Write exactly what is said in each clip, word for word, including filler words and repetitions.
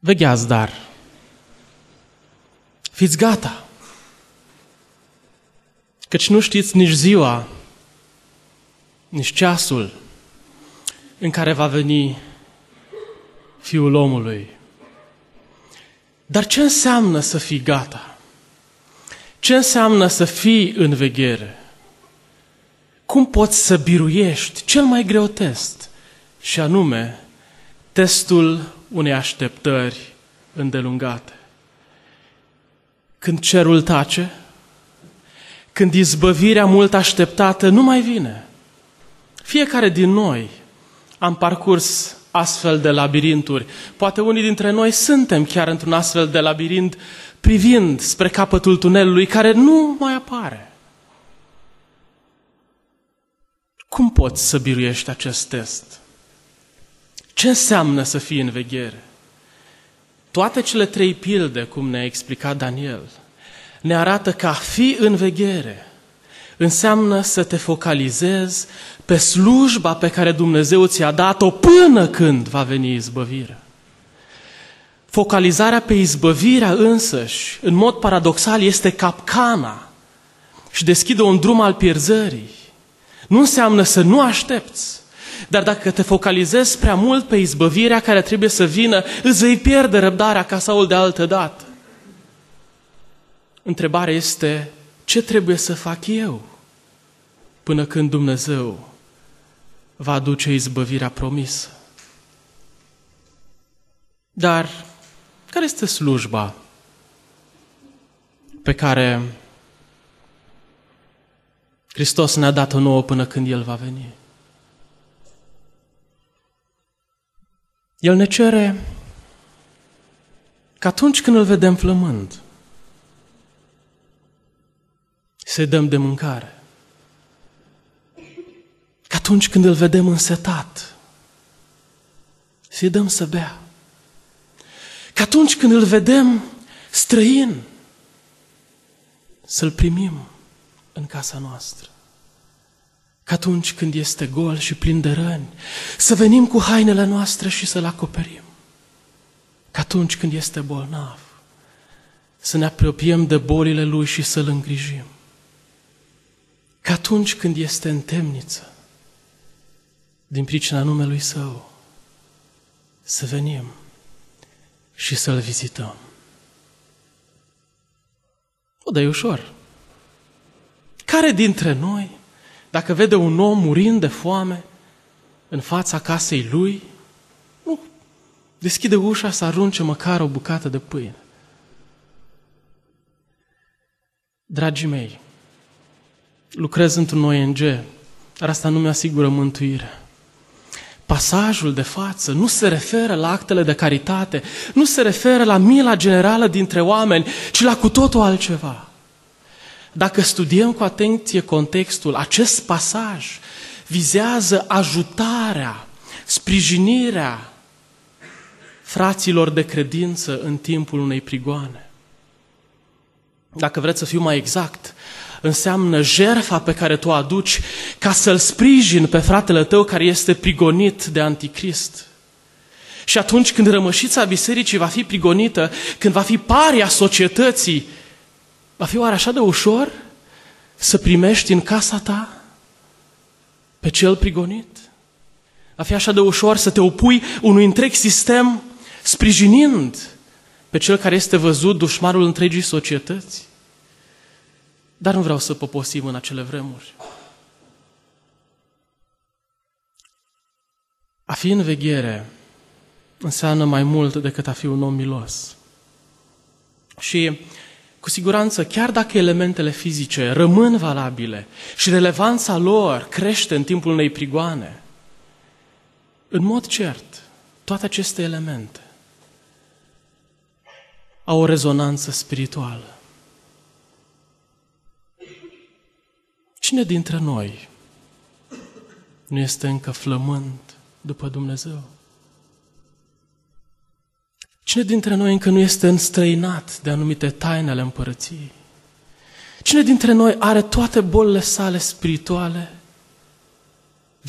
Vegheați, dar fiți gata, căci nu știți nici ziua, nici ceasul în care va veni Fiul omului. Dar ce înseamnă să fii gata? Ce înseamnă să fii în veghere? Cum poți să biruiești cel mai greu test, și anume testul unei așteptări îndelungate? Când cerul tace, când izbăvirea mult așteptată nu mai vine. Fiecare din noi am parcurs astfel de labirinturi. Poate unii dintre noi suntem chiar într-un astfel de labirint, privind spre capătul tunelului care nu mai apare. Cum poți să biruiești acest test? Ce înseamnă să fii în veghere? Toate cele trei pilde, cum ne-a explicat Daniel, ne arată că a fi în veghere înseamnă să te focalizezi pe slujba pe care Dumnezeu ți-a dat-o până când va veni izbăvirea. Focalizarea pe izbăvirea însăși, în mod paradoxal, este capcana și deschide un drum al pierzării. Nu înseamnă să nu aștepți, dar dacă te focalizezi prea mult pe izbăvirea care trebuie să vină, îți vei pierde răbdarea ca Saul de altă dată. Întrebarea este, ce trebuie să fac eu până când Dumnezeu va aduce izbăvirea promisă? Dar care este slujba pe care Hristos ne-a dat-o nouă până când El va veni? El ne cere că atunci când Îl vedem flămând, să-i dăm de mâncare. Că atunci când Îl vedem însetat, să-i dăm să bea. Că atunci când Îl vedem străin, să-L primim în casa noastră. Că atunci când este gol și plin de răni, să venim cu hainele noastre și să-L acoperim. Că atunci când este bolnav, să ne apropiem de bolile Lui și să-L îngrijim. Că atunci când este în temniță, din pricina numelui Său, să venim și să-L vizităm. O, dar e ușor. Care dintre noi, dacă vede un om murind de foame în fața casei lui, nu deschide ușa să arunce măcar o bucată de pâine? Dragii mei, lucrez într-un O N G, dar asta nu mi-asigură mântuire. Pasajul de față nu se referă la actele de caritate, nu se referă la mila generală dintre oameni, ci la cu totul altceva. Dacă studiem cu atenție contextul, acest pasaj vizează ajutarea, sprijinirea fraților de credință în timpul unei prigoane. Dacă vreți să fiu mai exact, înseamnă jertfa pe care tu o aduci ca să-l sprijini pe fratele tău care este prigonit de anticrist. Și atunci când rămășița bisericii va fi prigonită, când va fi paria societății, va fi oare așa de ușor să primești în casa ta pe cel prigonit? Va fi așa de ușor să te opui unui întreg sistem sprijinind pe cel care este văzut dușmanul întregii societăți? Dar nu vreau să poposim în acele vremuri. A fi în veghere înseamnă mai mult decât a fi un om milos. Și cu siguranță, chiar dacă elementele fizice rămân valabile și relevanța lor crește în timpul unei prigoane, în mod cert, toate aceste elemente au o rezonanță spirituală. Cine dintre noi nu este încă flămând după Dumnezeu? Cine dintre noi încă nu este înstrăinat de anumite taine ale împărăției? Cine dintre noi are toate bolile sale spirituale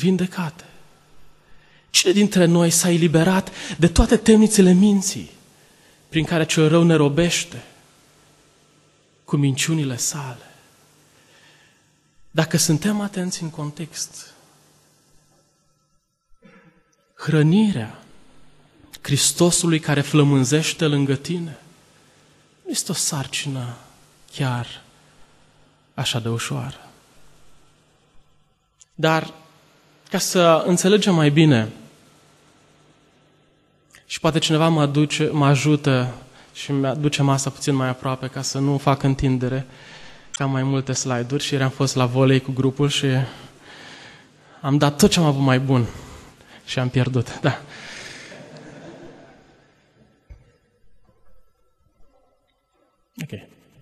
vindecate? Cine dintre noi s-a eliberat de toate temnițele minții prin care cel rău ne robește cu minciunile sale. Dacă suntem atenți în context, hrănirea Hristosului care flămânzește lângă tine nu este o sarcină chiar așa de ușoară. Dar, ca să înțelegem mai bine, și poate cineva mă, aduce, mă ajută și mi-aduce masa puțin mai aproape ca să nu fac întindere, că am mai multe slide-uri și ieri am fost la volei cu grupul și am dat tot ce am avut mai bun și am pierdut. Da. Ok.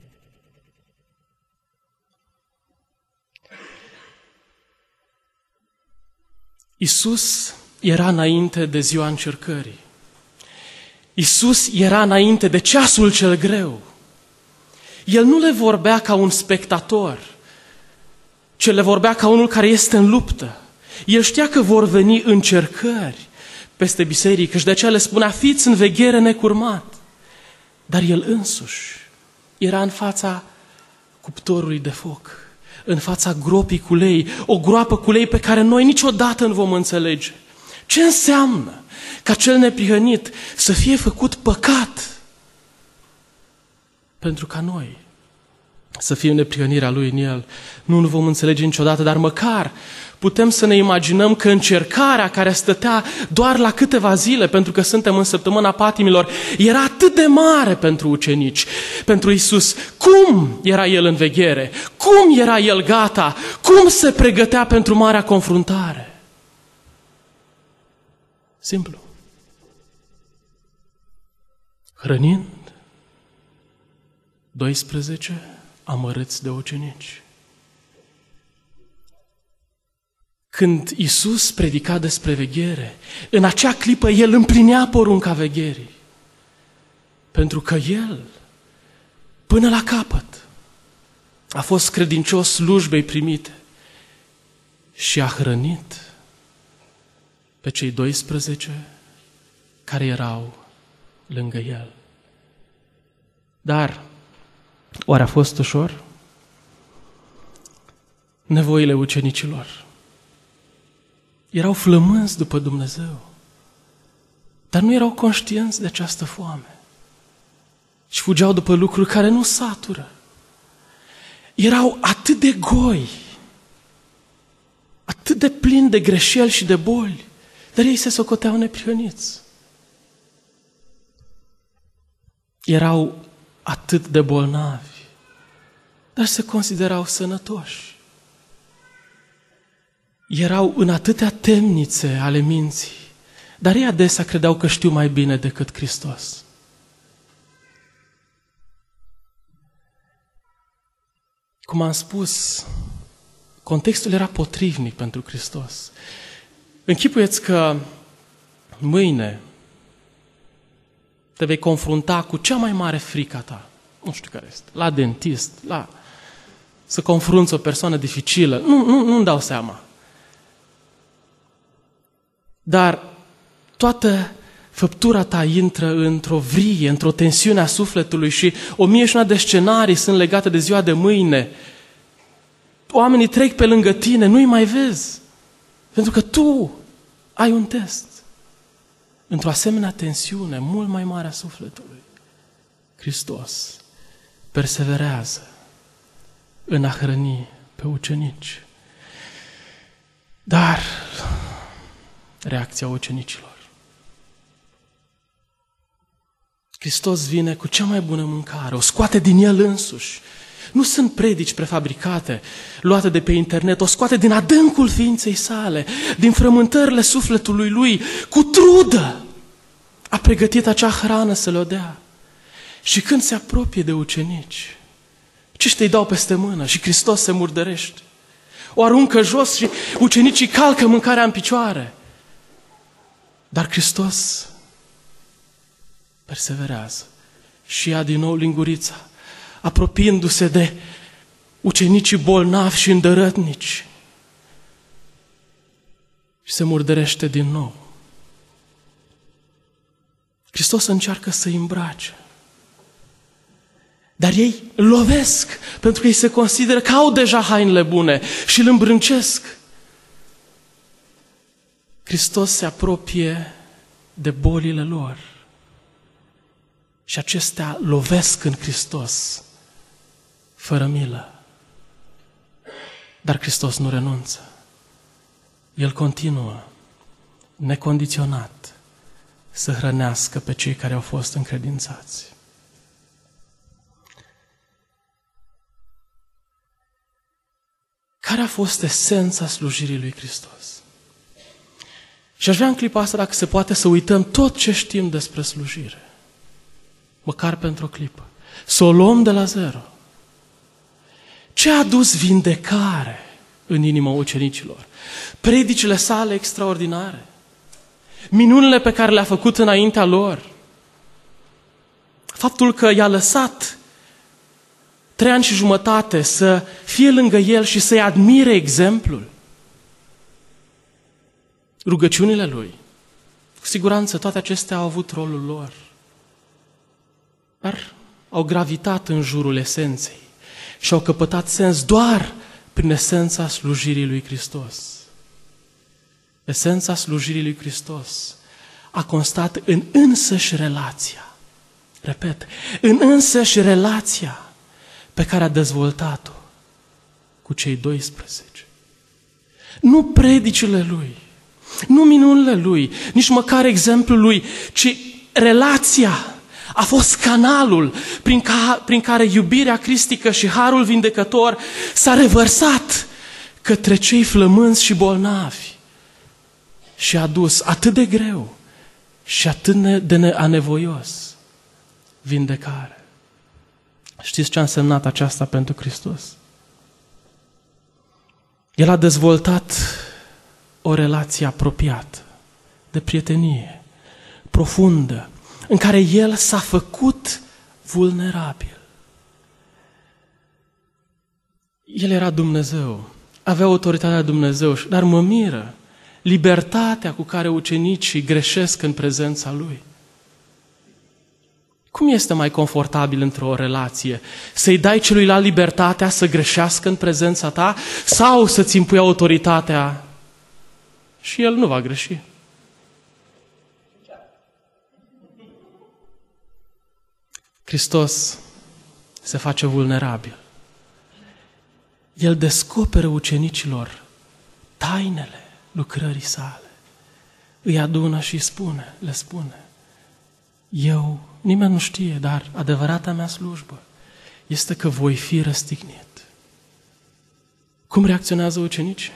Iisus era înainte de ziua încercării. Iisus era înainte de ceasul cel greu. El nu le vorbea ca un spectator, ci le vorbea ca unul care este în luptă. El știa că vor veni încercări peste biserică și de aceea le spunea, fiți în veghere necurmat. Dar el însuși era în fața cuptorului de foc, în fața gropii cu lei, o groapă cu lei pe care noi niciodată nu vom înțelege. Ce înseamnă ca cel neprihănit să fie făcut păcat pentru ca noi să fie neprihănirea Lui în El? Nu, nu vom înțelege niciodată, dar măcar putem să ne imaginăm că încercarea care stătea doar la câteva zile, pentru că suntem în săptămâna patimilor, era atât de mare pentru ucenici, pentru Iisus. Cum era El în veghere? Cum era El gata? Cum se pregătea pentru marea confruntare? Simplu. Hrănind doisprezece amărâți de ucenici. Când Iisus predica despre veghere, în acea clipă El împlinea porunca vegherii. Pentru că El, până la capăt, a fost credincios slujbei primite și a hrănit pe cei doisprezece care erau lângă El. Dar, oare a fost ușor? Nevoile ucenicilor erau flămânzi după Dumnezeu, dar nu erau conștienți de această foame și fugeau după lucruri care nu satură. Erau atât de goi, atât de plini de greșeli și de boli, dar ei se socoteau neprihăniți. Erau atât de bolnavi, dar se considerau sănătoși. Erau în atâtea temnițe ale minții, dar ei adesea credeau că știu mai bine decât Hristos. Cum am spus, contextul era potrivnic pentru Hristos. Închipuieți că mâine te vei confrunta cu cea mai mare frică a ta. Nu știu care este. La dentist, la... să confrunți o persoană dificilă. Nu, nu, nu-mi dau seama. Dar toată făptura ta intră într-o vrie, într-o tensiune a sufletului și o mie și una de scenarii sunt legate de ziua de mâine. Oamenii trec pe lângă tine, nu-i mai vezi. Pentru că tu ai un test. Într-o asemenea tensiune mult mai mare a sufletului, Hristos perseverează în a hrăni pe ucenici. Dar reacția ucenicilor. Hristos vine cu cea mai bună mâncare, o scoate din El însuși. Nu sunt predici prefabricate, luate de pe internet, o scoate din adâncul ființei sale, din frământările sufletului Lui, cu trudă. A pregătit acea hrană să le-o dea. Și când se apropie de ucenici, aceștia îi dau peste mână și Hristos se murdărește. O aruncă jos și ucenicii calcă mâncarea în picioare. Dar Hristos perseverează și ia din nou lingurița, apropiindu-se de ucenicii bolnavi și îndărătnici. Și se murdărește din nou. Hristos încearcă să-i îmbrace. Dar ei îl lovesc, pentru că ei se consideră că au deja hainele bune și îl îmbrâncesc. Hristos se apropie de bolile lor și acestea lovesc în Hristos, fără milă. Dar Hristos nu renunță. El continuă, necondiționat, să hrănească pe cei care au fost încredințați. Care a fost esența slujirii lui Hristos? Și aș vrea în clipa asta, dacă se poate, să uităm tot ce știm despre slujire. Măcar pentru o clipă. Să o luăm de la zero. Ce a adus vindecare în inima ucenicilor? Predicile sale extraordinare. Minunile pe care le-a făcut înaintea lor. Faptul că i-a lăsat trei ani și jumătate să fie lângă el și să-i admire exemplul. Rugăciunile lui. Cu siguranță toate acestea au avut rolul lor. Dar au gravitat în jurul esenței și au căpătat sens doar prin esența slujirii lui Hristos. Esența slujirii lui Hristos a constat în însăși relația. Repet, în însăși relația pe care a dezvoltat-o cu cei doisprezece. Nu predicile lui, nu minunile lui, nici măcar exemplul lui, ci relația a fost canalul prin, ca, prin care iubirea cristică și harul vindecător s-a revărsat către cei flămânzi și bolnavi și a dus atât de greu și atât de anevoios vindecare. Știți ce a însemnat aceasta pentru Hristos? El a dezvoltat o relație apropiată, de prietenie, profundă, în care El s-a făcut vulnerabil. El era Dumnezeu, avea autoritatea Dumnezeu, dar mă miră libertatea cu care ucenicii greșesc în prezența Lui. Cum este mai confortabil într-o relație? Să-i dai celuilalt libertatea să greșească în prezența ta sau să-ți impui autoritatea și el nu va greși? Hristos se face vulnerabil. El descoperă ucenicilor tainele lucrării sale. Îi adună și spune, le spune: eu, nimeni nu știe, dar adevărata mea slujbă este că voi fi răstignit. Cum reacționează ucenicii?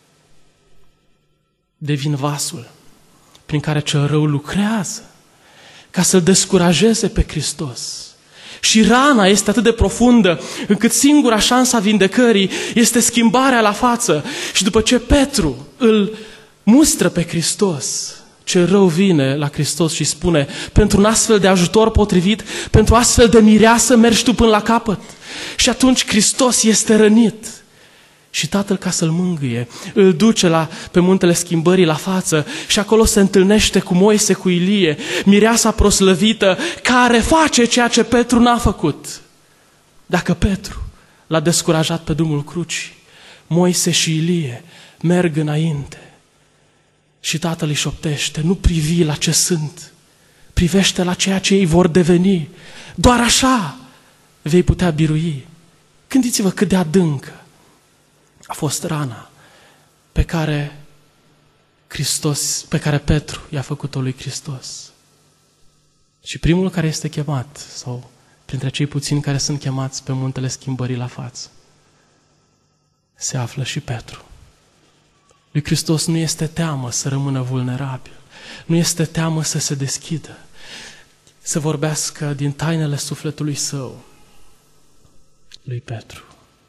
Devin vasul prin care cel rău lucrează ca să-L descurajeze pe Hristos. Și rana este atât de profundă încât singura șansă a vindecării este schimbarea la față. Și după ce Petru îl mustră pe Hristos, cel rău vine la Hristos și spune: pentru un astfel de ajutor potrivit, pentru astfel de mireasă mergi tu până la capăt. Și atunci Hristos este rănit. Și Tatăl, ca să-l mângâie, îl duce la, pe muntele schimbării la față și acolo se întâlnește cu Moise, cu Ilie, mireasa proslăvită, care face ceea ce Petru n-a făcut. Dacă Petru l-a descurajat pe drumul crucii, Moise și Ilie merg înainte și Tatăl îi șoptește: nu privi la ce sunt, privește la ceea ce ei vor deveni. Doar așa vei putea birui. Gândiți-vă cât de adâncă a fost rana pe care Hristos, pe care Petru i-a făcut-o lui Hristos. Și primul care este chemat, sau printre cei puțini care sunt chemați pe muntele schimbării la față, se află și Petru. Lui Hristos nu este teamă să rămână vulnerabil, nu este teamă să se deschidă, să vorbească din tainele sufletului său lui Petru.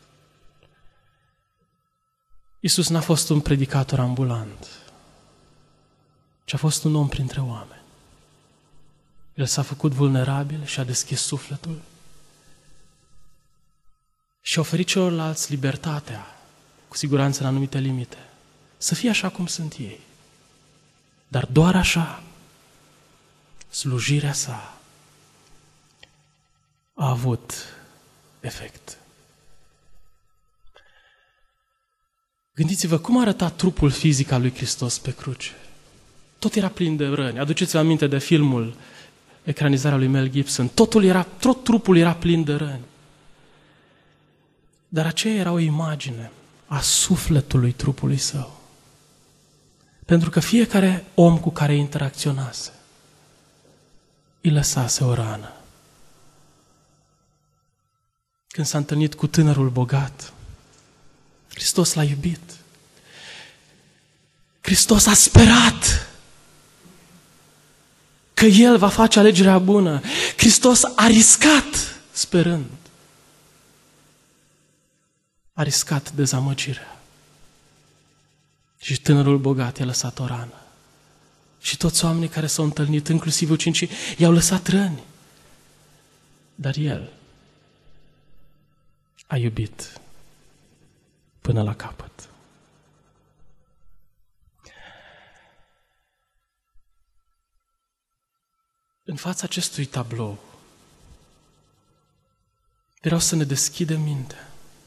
Iisus n-a fost un predicator ambulant, ci a fost un om printre oameni. El s-a făcut vulnerabil și a deschis sufletul și a oferit celorlalți libertatea, cu siguranță în anumite limite, să fie așa cum sunt ei. Dar doar așa slujirea sa a avut efect. Gândiți-vă cum arăta trupul fizic al lui Hristos pe cruce. Tot era plin de răni. Aduceți-vă aminte de filmul, ecranizarea lui Mel Gibson. Totul era, tot trupul era plin de răni. Dar aceea era o imagine a sufletului trupului său. Pentru că fiecare om cu care interacționase îi lăsase o rană. Când s-a întâlnit cu tânărul bogat, Hristos l-a iubit. Hristos a sperat că El va face alegerea bună. Hristos a riscat sperând. A riscat dezamăgirea. Și tânărul bogat i-a lăsat o rană. Și toți oamenii care s-au întâlnit, inclusiv ucenicii, i-au lăsat răni. Dar El a iubit până la capăt. În fața acestui tablou vreau să ne deschidem mintea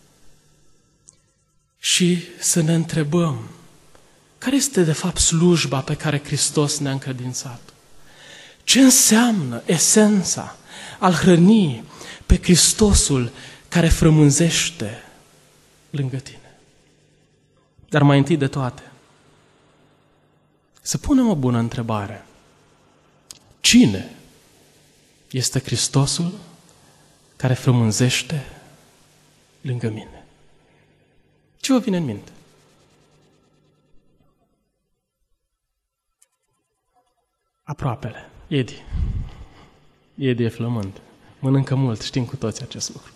și să ne întrebăm care este de fapt slujba pe care Hristos ne-a încredințat. Ce înseamnă esența al hrănii pe Hristosul care frămânzește lângă tine. Dar mai întâi de toate, să punem o bună întrebare. Cine este Hristosul care frămânzește lângă mine? Ce vă vine în minte? Aproapele. Edi. Edi e flămând. Mănâncă mult, știm cu toți acest lucru.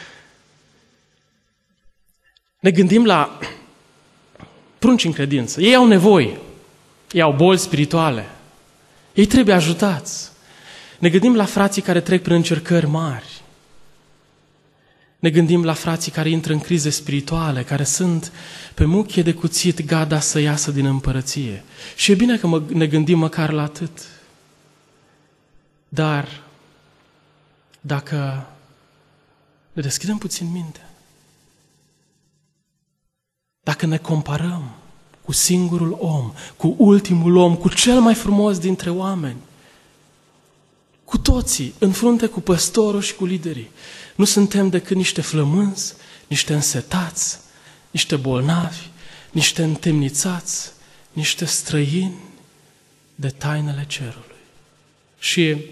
Ne gândim la prunci în credință. Ei au nevoi. Ei au boli spirituale. Ei trebuie ajutați. Ne gândim la frații care trec prin încercări mari. Ne gândim la frații care intră în crize spirituale, care sunt pe muchie de cuțit gata să iasă din împărăție. Și e bine că mă, ne gândim măcar la atât. Dar dacă ne deschidem puțin mintea, dacă ne comparăm cu singurul om, cu ultimul om, cu cel mai frumos dintre oameni, cu toții, în frunte cu păstorul și cu liderii, nu suntem decât niște flămânzi, niște însetați, niște bolnavi, niște întemnițați, niște străini de tainele cerului. Și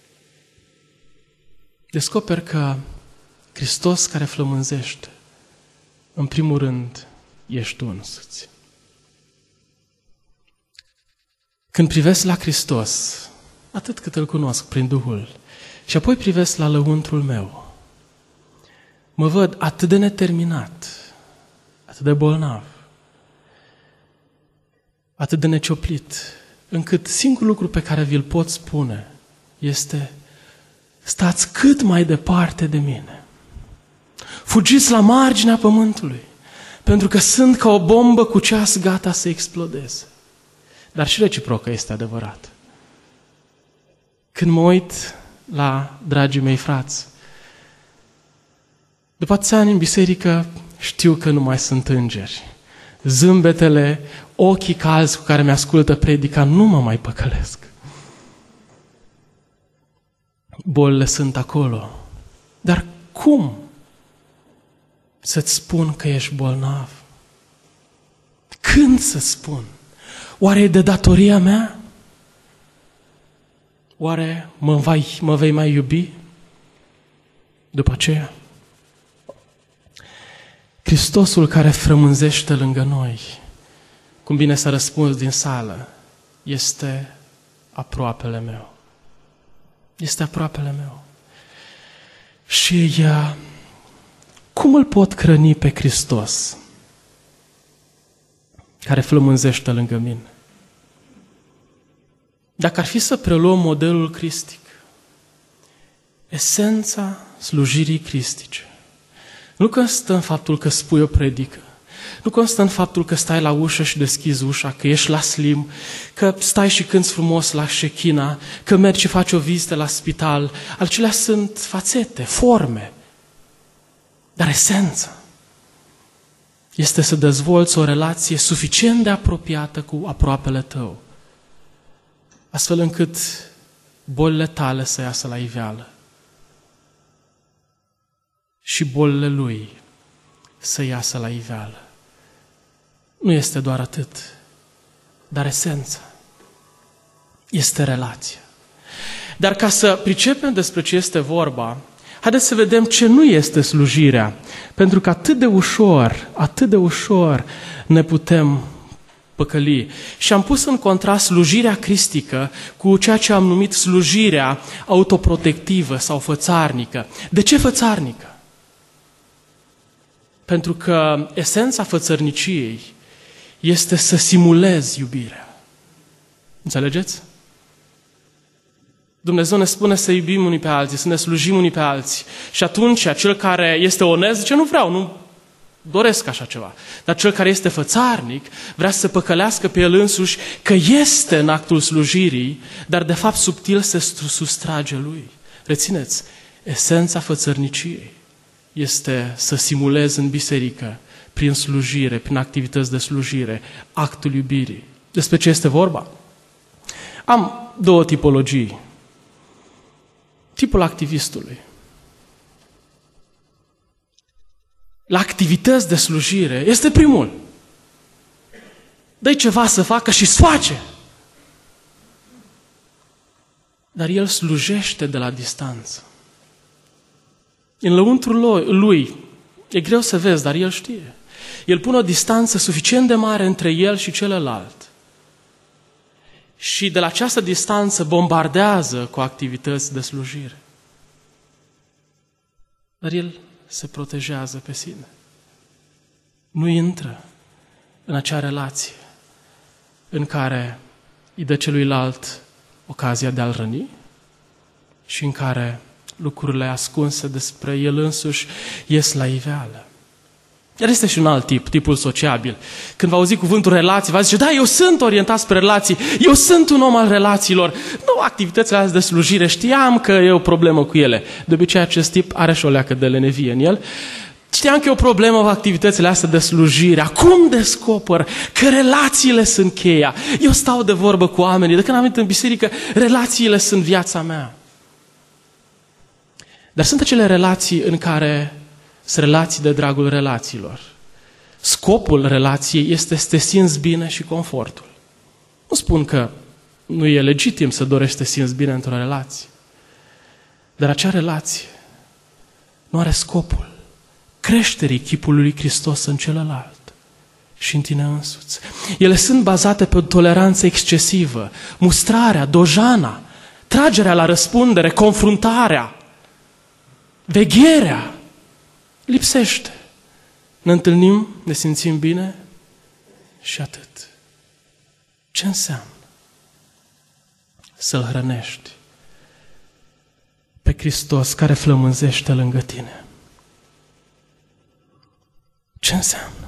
descoper că Hristos care flămânzește, în primul rând, ești tu însuți. Când privesc la Hristos, atât cât îl cunosc prin Duhul, și apoi privesc la lăuntrul meu, mă văd atât de neterminat, atât de bolnav, atât de necioplit, încât singurul lucru pe care vi-l pot spune este: stați cât mai departe de mine. Fugiți la marginea pământului, pentru că sunt ca o bombă cu ceas gata să explodeze. Dar și reciprocă este adevărat. Când mă uit la dragii mei frați, după atâția ani în biserică, știu că nu mai sunt îngeri. Zâmbetele, ochii calzi cu care mi-ascultă predica nu mă mai păcălesc. Bolile sunt acolo. Dar cum să-ți spun că ești bolnav? Când să spun? Oare e de datoria mea? Oare mă, vai, mă vei mai iubi după aceea? Hristosul care frămânzește lângă noi, cum bine s-a răspuns din sală, este aproapele meu. Este aproapele meu. Și uh, cum îl pot hrăni pe Hristos care flămânzește lângă mine? Dacă ar fi să preluăm modelul cristic, esența slujirii cristice nu că stă în faptul că spui o predică, nu constă în faptul că stai la ușă și deschizi ușa, că ești la slim, că stai și cânți frumos la șechina, că mergi și faci o vizită la spital. Acelea sunt fațete, forme. Dar esența este să dezvolți o relație suficient de apropiată cu aproapele tău, astfel încât bolile tale să iasă la iveală și bolile lui să iasă la iveală. Nu este doar atât, dar esența este relația. Dar ca să pricepem despre ce este vorba, haideți să vedem ce nu este slujirea, pentru că atât de ușor, atât de ușor ne putem păcăli. Și am pus în contrast slujirea cristică cu ceea ce am numit slujirea autoprotectivă sau fățarnică. De ce fățarnică? Pentru că esența fățărniciei este să simulezi iubirea. Înțelegeți? Dumnezeu ne spune să iubim unii pe alții, să ne slujim unii pe alții. Și atunci, cel care este onest zice, nu vreau, nu doresc așa ceva. Dar cel care este fățarnic vrea să se păcălească pe el însuși că este în actul slujirii, dar de fapt subtil se sustrage lui. Rețineți, esența fățărniciei este să simulezi în biserică, prin slujire, prin activități de slujire, actul iubirii. Despre ce este vorba? Am două tipologii. Tipul activistului. La activități de slujire este primul. Dă-i ceva să facă și îți face. Dar el slujește de la distanță. În lăuntrul lui, e greu să vezi, dar el știe. El pune o distanță suficient de mare între el și celălalt. Și de la această distanță bombardează cu activități de slujire. Dar el se protejează pe sine. Nu intră în acea relație în care îi dă celuilalt ocazia de a-l răni și în care lucrurile ascunse despre el însuși ies la iveală. Iar este și un alt tip, tipul sociabil. Când va auzi cuvântul relații, va zice, da, eu sunt orientat spre relații, eu sunt un om al relațiilor. Nu activitățile astea de slujire, știam că e o problemă cu ele. De obicei acest tip are și o leacă de lenevie în el. Știam că e o problemă cu activitățile astea de slujire. Acum descoper că relațiile sunt cheia. Eu stau de vorbă cu oamenii, de când am venit în biserică, relațiile sunt viața mea. Dar sunt acele relații în care sunt relații de dragul relațiilor. Scopul relației este să te simți bine și confortul. Nu spun că nu e legitim să dorești să te simți bine într-o relație. Dar acea relație nu are scopul creșterii chipului lui Hristos în celălalt și în tine însuți. Ele sunt bazate pe o toleranță excesivă, mustrarea, dojana, tragerea la răspundere, confruntarea, vegherea. Lipsește. Ne întâlnim, ne simțim bine și atât. Ce înseamnă? Să-L hrănești pe Hristos care flămânzește lângă tine. Ce înseamnă?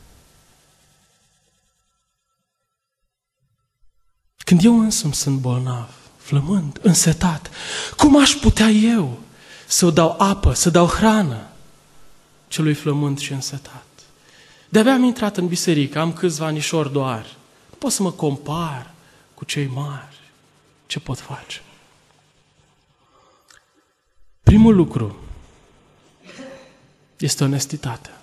Când eu însumi sunt bolnav, flămând, însetat, cum aș putea eu să-o dau apă, să dau hrană celui flămând și însetat? De-abia am intrat în biserică, am câțiva anișori doar. Nu pot să mă compar cu cei mari. Ce pot face? Primul lucru este onestitatea.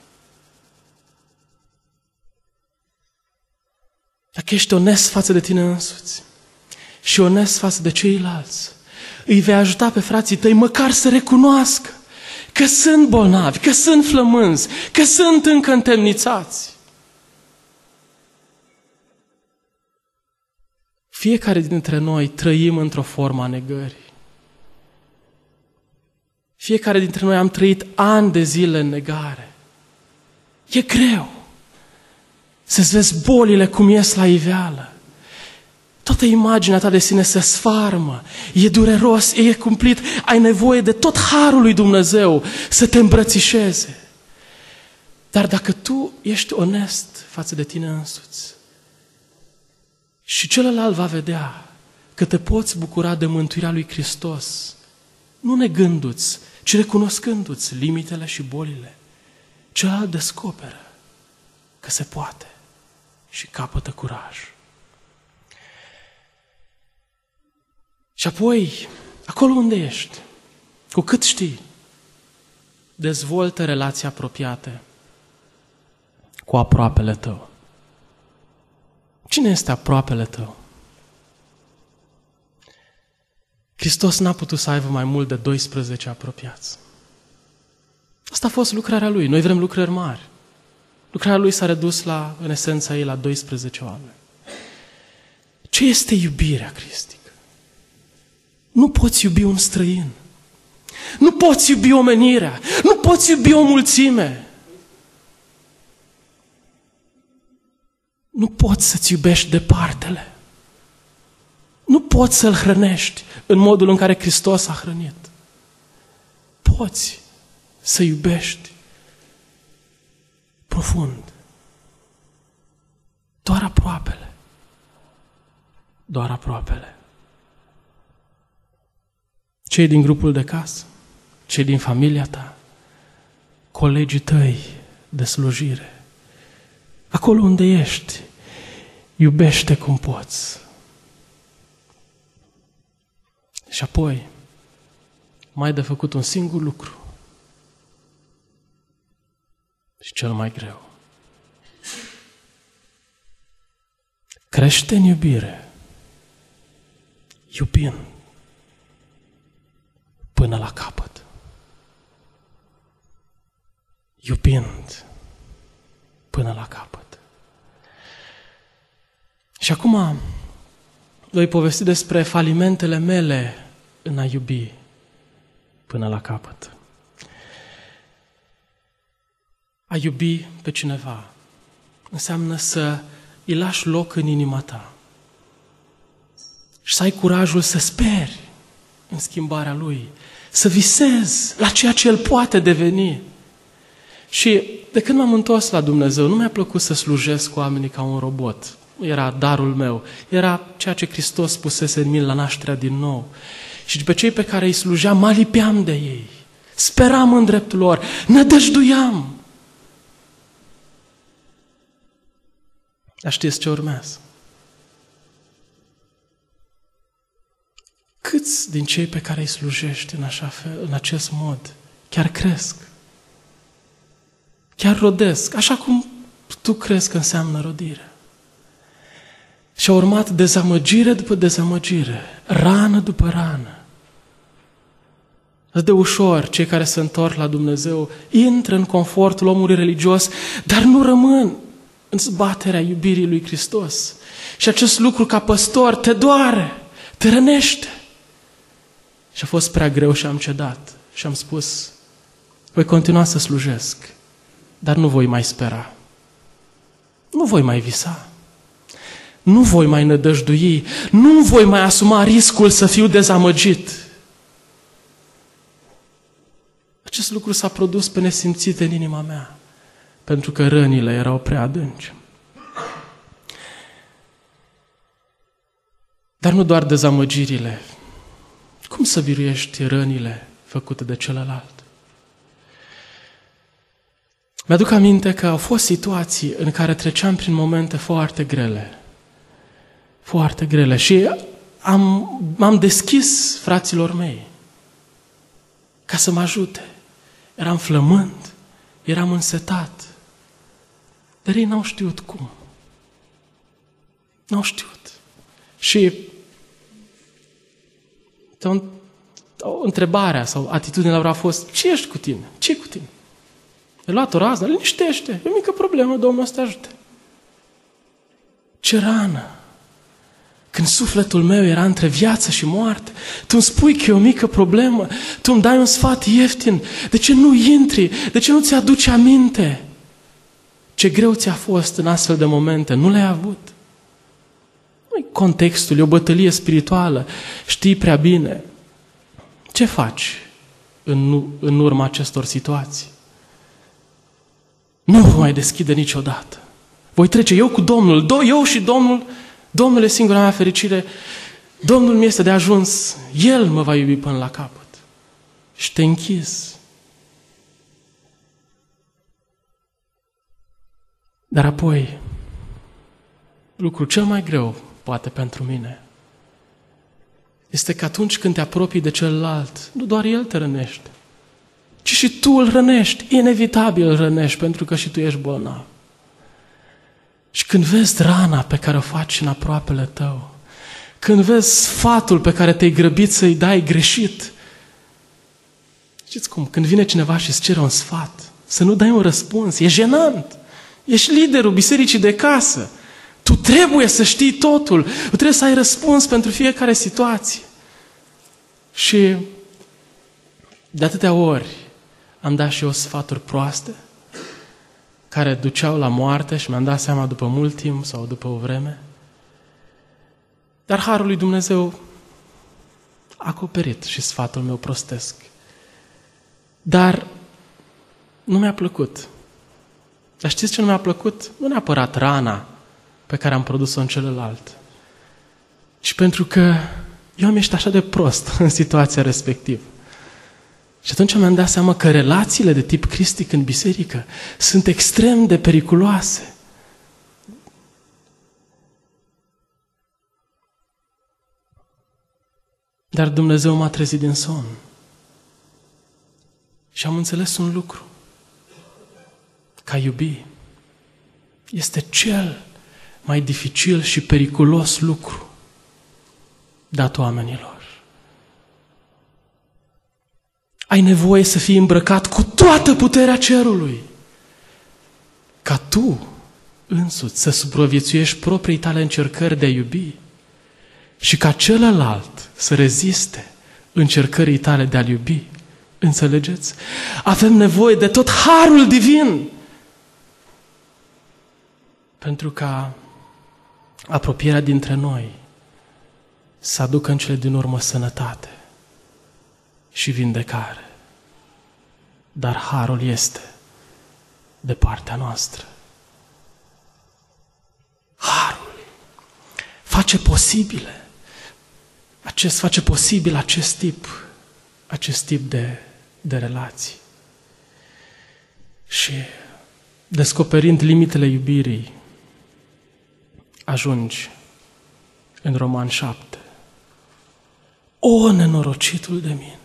Dacă ești onest față de tine însuți și onest față de ceilalți, îi vei ajuta pe frații tăi măcar să recunoască că sunt bolnavi, că sunt flămânzi, că sunt încă întemnițați. Fiecare dintre noi trăim într-o formă a negării. Fiecare dintre noi am trăit ani de zile în negare. E greu să-ți vezi bolile cum ies la iveală. Toată imaginea ta de sine se sfarmă, e dureros, e cumplit, ai nevoie de tot harul lui Dumnezeu să te îmbrățișeze. Dar dacă tu ești onest față de tine însuți și celălalt va vedea că te poți bucura de mântuirea lui Hristos, nu negându-ți, ci recunoscându-ți limitele și bolile, celălalt descoperă că se poate și capătă curaj. Și apoi, acolo unde ești, cu cât știi, dezvoltă relații apropiate cu aproapele tău. Cine este aproapele tău? Hristos n-a putut să aibă mai mult de doisprezece apropiați. Asta a fost lucrarea Lui. Noi vrem lucrări mari. Lucrarea Lui s-a redus la, în esența ei la doisprezece oameni. Ce este iubirea cristică? Nu poți iubi un străin. Nu poți iubi omenirea. Nu poți iubi o mulțime. Nu poți să-ți iubești departele. Nu poți să-L hrănești în modul în care Hristos a hrănit. Poți să iubești profund. Doar aproapele. Doar aproapele. Cei din grupul de casă, cei din familia ta, colegii tăi de slujire, acolo unde ești, iubește cum poți. Și apoi, mai ai de făcut un singur lucru. Și cel mai greu. Crește în iubire, iubind până la capăt. Iubind până la capăt. Și acum voi povesti despre falimentele mele în a iubi până la capăt. A iubi pe cineva înseamnă să îi lași loc în inima ta și să ai curajul să speri în schimbarea lui, să visezi la ceea ce el poate deveni. Și de când m-am întors la Dumnezeu, nu mi-a plăcut să slujesc cu oamenii ca un robot. Era darul meu, era ceea ce Hristos pusese în mine la nașterea din nou. Și pe cei pe care îi slujeam, mă lipeam de ei. Speram în dreptul lor, nădăjduiam. Dar știți ce urmează? Câți din cei pe care îi slujești în, așa fel, în acest mod chiar cresc? Chiar rodesc, așa cum tu crezi că înseamnă rodire. Și a urmat dezamăgire după dezamăgire, rană după rană. De ușor, cei care se întorc la Dumnezeu intră în confortul omului religios, dar nu rămân în zbaterea iubirii lui Hristos. Și acest lucru, ca păstor, te doare, te rănește. Și a fost prea greu și am cedat. Și am spus, voi continua să slujesc, dar nu voi mai spera. Nu voi mai visa. Nu voi mai nădăjdui. Nu voi mai asuma riscul să fiu dezamăgit. Acest lucru s-a produs pe nesimțite în inima mea, pentru că rănile erau prea adânci. Dar nu doar dezamăgirile. Cum să biruiești rănile făcute de celălalt? Mi-aduc aminte că au fost situații în care treceam prin momente foarte grele. Foarte grele. Și am, m-am deschis fraților mei ca să mă ajute. Eram flămând, eram însetat. Dar ei n-au știut cum. N-au știut. Și întrebarea sau atitudinea lor a fost, ce ești cu tine? Ce cu tine? Ai luat o rază? Liniștește. E o mică problemă, Domnul să te ajute. Ce rană! Când sufletul meu era între viață și moarte, tu îmi spui că e o mică problemă, tu îmi dai un sfat ieftin, de ce nu intri? De ce nu ți-aduci aminte? Ce greu ți-a fost în astfel de momente, nu le-ai avut? Nu-i contextul, e o bătălie spirituală, știi prea bine. Ce faci în, în urma acestor situații? nu vă mai deschide niciodată. Voi trece eu cu Domnul, do, eu și Domnul, Domnul e singura mea fericire, Domnul mi este de ajuns, El mă va iubi până la capăt. Și te închizi. Dar apoi, lucrul cel mai greu, poate pentru mine, este că atunci când te apropii de celălalt, nu doar el te rănește, ci și tu îl rănești, inevitabil îl rănești, pentru că și tu ești bolnav. Și când vezi rana pe care o faci în aproapele tău, când vezi sfatul pe care te-ai grăbit să-i dai greșit, știți cum, când vine cineva și îți cere un sfat, să nu dai un răspuns, e jenant. Ești liderul bisericii de casă. Tu trebuie să știi totul. Tu trebuie să ai răspuns pentru fiecare situație. Și de atâtea ori am dat și eu sfaturi proaste care duceau la moarte și mi-am dat seama după mult timp sau după o vreme. Dar harul lui Dumnezeu a acoperit și sfatul meu prostesc. Dar nu mi-a plăcut. Dar știți ce nu mi-a plăcut? Nu neapărat rana pe care am produs-o în celălalt, ci pentru că eu am ieșit așa de prost în situația respectivă. Și atunci mi-am dat seama că relațiile de tip cristic în biserică sunt extrem de periculoase. Dar Dumnezeu m-a trezit din somn și am înțeles un lucru. Că a iubi este cel mai dificil și periculos lucru dat oamenilor. Ai nevoie să fii îmbrăcat cu toată puterea cerului, ca tu însuți să supraviețuiești proprii tale încercări de a iubi și ca celălalt să reziste încercării tale de a-l iubi. Înțelegeți? Avem nevoie de tot harul divin pentru ca apropierea dintre noi să aducă în cele din urmă sănătate și vindecare. Dar harul este de partea noastră. Harul face posibile, acest, face posibil acest tip, acest tip de, de relații. Și descoperind limitele iubirii, ajungi în Roman șapte. O, nenorocitul de mine!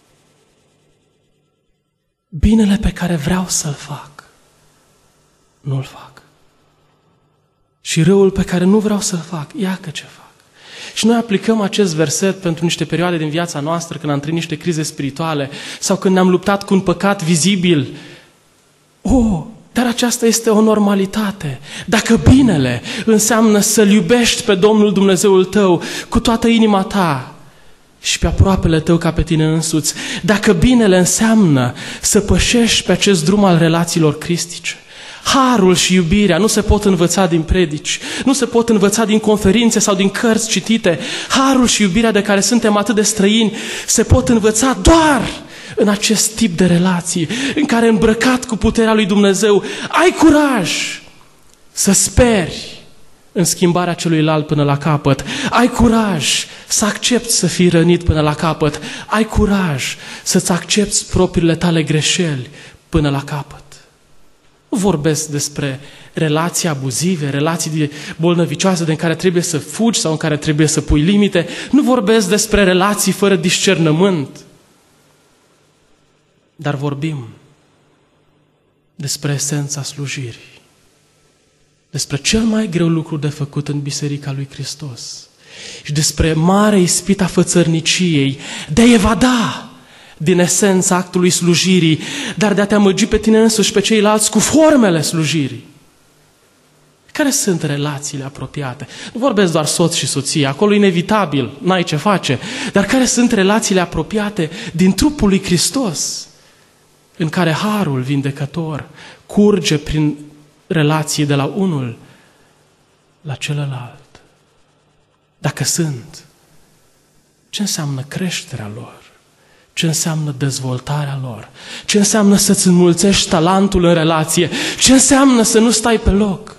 Binele pe care vreau să-l fac, nu-l fac. Și răul pe care nu vreau să-l fac, iacă ce fac. Și noi aplicăm acest verset pentru niște perioade din viața noastră, când am trăit niște crize spirituale sau când ne-am luptat cu un păcat vizibil. O, dar aceasta este o normalitate. Dacă binele înseamnă să-L iubești pe Domnul Dumnezeul tău cu toată inima ta și pe aproapele tău ca pe tine însuți, dacă binele înseamnă să pășești pe acest drum al relațiilor cristice, harul și iubirea nu se pot învăța din predici, nu se pot învăța din conferințe sau din cărți citite. Harul și iubirea de care suntem atât de străini se pot învăța doar în acest tip de relații, în care, îmbrăcat cu puterea lui Dumnezeu, ai curaj să speri în schimbarea celuilalt până la capăt. Ai curaj să accepti să fii rănit până la capăt. Ai curaj să-ți accepti propriile tale greșeli până la capăt. Nu vorbesc despre relații abuzive, relații bolnăvicioase din care trebuie să fugi sau în care trebuie să pui limite. Nu vorbesc despre relații fără discernământ. Dar vorbim despre esența slujirii. Despre cel mai greu lucru de făcut în Biserica lui Hristos. Și despre mare ispita fățărniciei de a evada din esența actului slujirii, dar de a te amăgi pe tine însuși și pe ceilalți cu formele slujirii. Care sunt relațiile apropiate? Nu vorbesc doar soț și soție, acolo inevitabil, n-ai ce face. Dar care sunt relațiile apropiate din trupul lui Hristos, în care harul vindecător curge prin relații de la unul la celălalt? Dacă sunt, ce înseamnă creșterea lor? ce înseamnă dezvoltarea lor, ce înseamnă să-ți înmulțești talentul în relație, ce înseamnă să nu stai pe loc,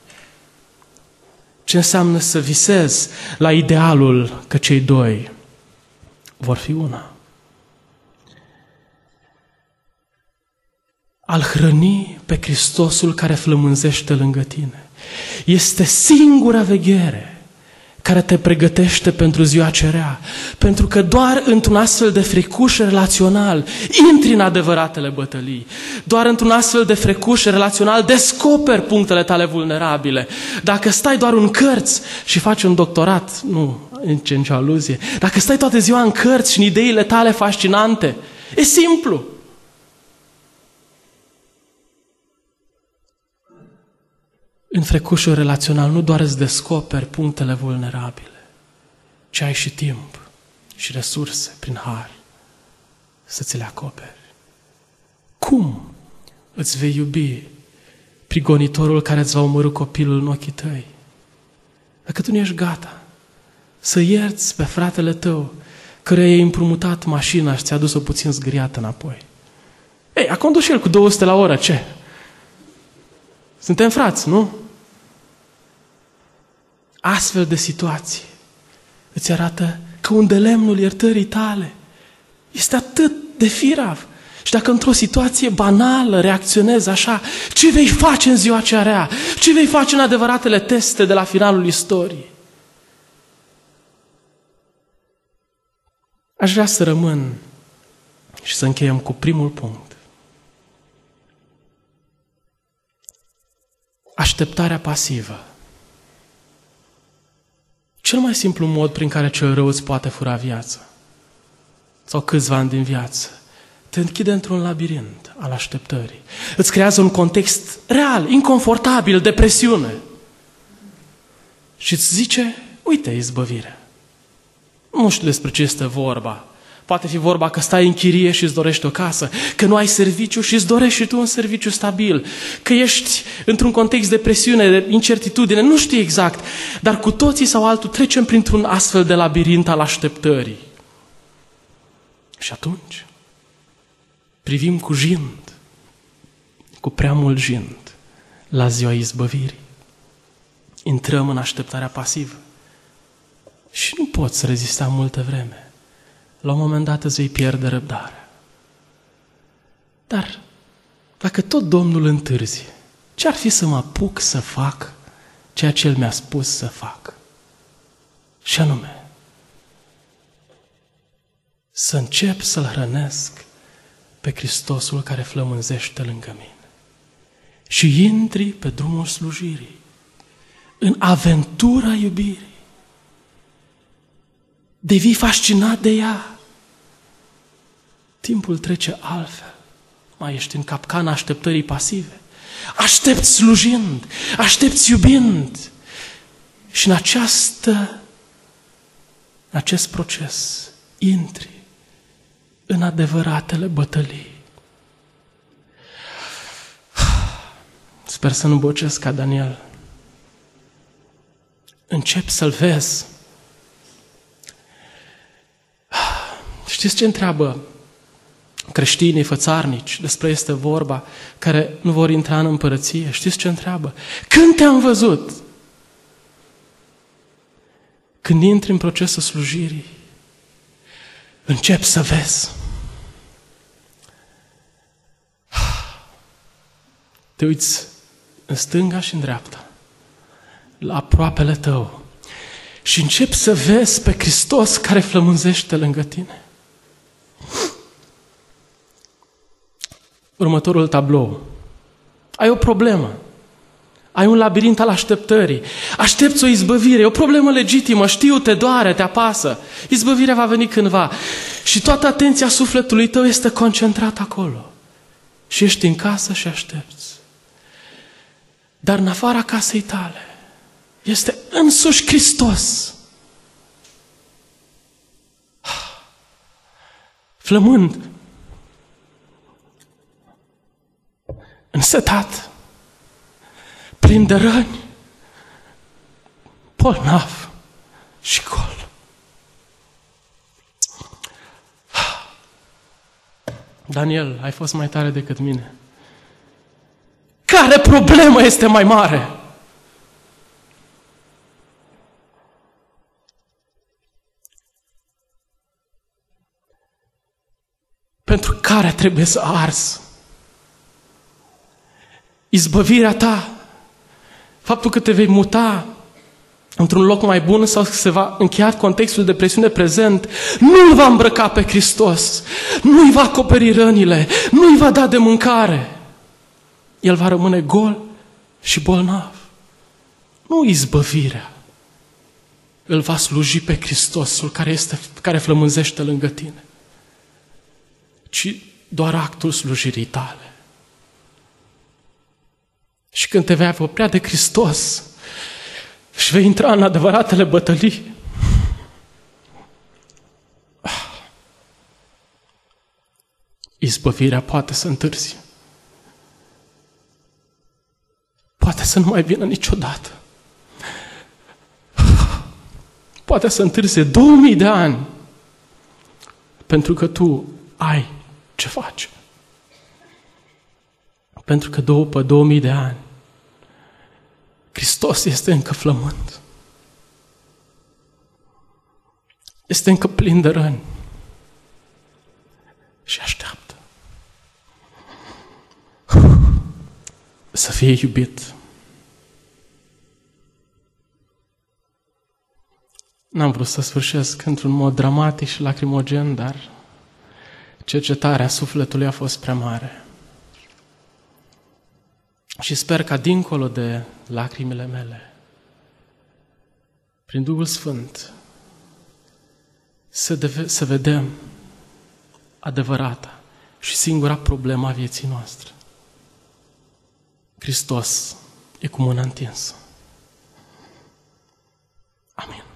ce înseamnă să visezi la idealul că cei doi vor fi una. Al hrăni pe Hristosul care flămânzește lângă tine este singura veghere care te pregătește pentru ziua cerea. Pentru că doar într-un astfel de fricuș relațional intri în adevăratele bătălii. Doar într-un astfel de fricuș relațional descoperi punctele tale vulnerabile. Dacă stai doar în cărți și faci un doctorat, nu, nici nicio aluzie, dacă stai toată ziua în cărți și în ideile tale fascinante, e simplu. În frecușul relațional nu doar îți descoperi punctele vulnerabile, ci ai și timp și resurse prin har să ți le acoperi. Cum îți vei iubi prigonitorul care îți va omorî copilul în ochii tăi? Dacă tu nu ești gata să ierți pe fratele tău căruia i-ai împrumutat mașina și ți-a dus-o puțin zgâriată înapoi. Ei, a condus și el cu două sute la oră, ce? Suntem frați, nu? Astfel de situații îți arată că un de lemnul iertării tale este atât de firav. Și dacă într-o situație banală reacționezi așa, ce vei face în ziua cea rea? Ce vei face în adevăratele teste de la finalul istoriei? Aș vrea să rămân și să încheiem cu primul punct. Așteptarea pasivă. Cel mai simplu mod prin care cel rău îți poate fura viața sau câțiva ani din viață te închide într-un labirint al așteptării. Îți creează un context real, inconfortabil, de presiune. Și îți zice, uite, izbăvire. Nu știu despre ce este vorba. Poate fi vorba că stai în chirie și îți dorești o casă, că nu ai serviciu și îți dorești și tu un serviciu stabil, că ești într-un context de presiune, de incertitudine, nu știi exact, dar cu toții sau altul trecem printr-un astfel de labirint al așteptării. Și atunci privim cu jind, cu prea mult jind, la ziua izbăvirii. Intrăm în așteptarea pasivă și nu poți rezista multă vreme. La un moment dat îți vei pierde răbdarea. Dar dacă tot Domnul întârzie, ce-ar fi să mă apuc să fac ceea ce El mi-a spus să fac? Și anume, să încep să-L hrănesc pe Hristosul care flămânzește lângă mine. Și intri pe drumul slujirii, în aventura iubirii. Devii fascinat de ea. Timpul trece altfel. Mai ești în capcana așteptării pasive. Aștepți slujind, aștepți iubind. Și în această, în acest proces intri în adevăratele bătălii. Sper să nu bocesc ca Daniel. Încep să-L vezi. Știți ce întreabă creștinii fățarnici, despre este vorba, care nu vor intra în împărăție? Știți ce întreabă? Când te-am văzut? Când intri în procesul slujirii, începi să vezi. Te uiți în stânga și în dreapta, la aproapele tău, și începi să vezi pe Hristos care flămânzește lângă tine. Următorul tablou. Ai o problemă. Ai un labirint al așteptării. Aștepți o izbăvire. E o problemă legitimă. Știu, te doare, te apasă. Izbăvirea va veni cândva. Și toată atenția sufletului tău este concentrată acolo. Și ești în casă și aștepți. Dar în afara casei tale este însuși Hristos. Flămând, însetat, plin de răni, bolnav și gol. Daniel, ai fost mai tare decât mine. Care problemă este mai mare? Pentru care trebuie să arzi? Izbăvirea ta, faptul că te vei muta într-un loc mai bun sau că se va încheia contextul de presiune prezent, nu-L va îmbrăca pe Hristos, nu-i va acoperi rănile, nu-i va da de mâncare. El va rămâne gol și bolnav. Nu izbăvirea îl va sluji pe Hristosul care, este, care flămânzește lângă tine, ci doar actul slujirii tale. Și când te vei apropia de Hristos și vei intra în adevăratele bătălii, izbăvirea poate să întârzie. Poate să nu mai vină niciodată. Poate să întârzie două mii de ani pentru că tu ai ce face. Pentru că după două mii de ani Hristos este încă flămând. Este încă plin de răni. Și așteaptă să fie iubit. N-am vrut să sfârșesc într-un mod dramatic și lacrimogen, dar cercetarea sufletului a fost prea mare. Și sper ca dincolo de lacrimile mele, prin Duhul Sfânt, să, deve- să vedem adevărata și singura problemă a vieții noastre. Hristos e cu mâna întinsă. Amin.